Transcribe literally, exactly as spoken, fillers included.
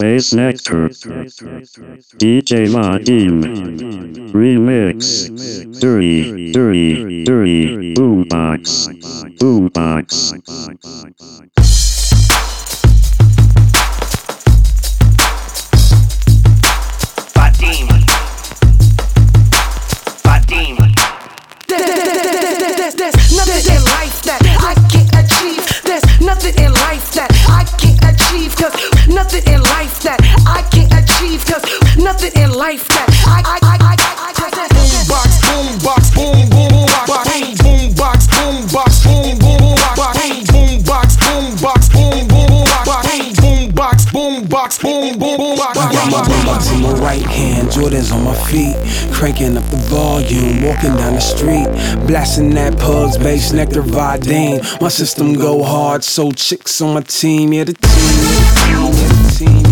Bass Nectar, D J Madim, Remix, Dirty, Dirty, Dirty, Boombox, Boombox. Vadim, Vadim. There's nothing in life that I can't achieve. There's nothing in life that I can't achieve. Cause nothing in life that I can't achieve. Cause nothing in life that I I I I I I Boombox, boombox, boom boom box, boombox, boombox, boom boom box, boombox, boombox, boom boom box, boombox, boombox, boom boom box. I got my boombox in my right hand, Jordans on my feet, cranking up the volume, walking down the street, blasting that Pugs, Bass Nectar, Vadim. My system go hard, so chicks on my team, yeah the team, yeah the team, yeah the team.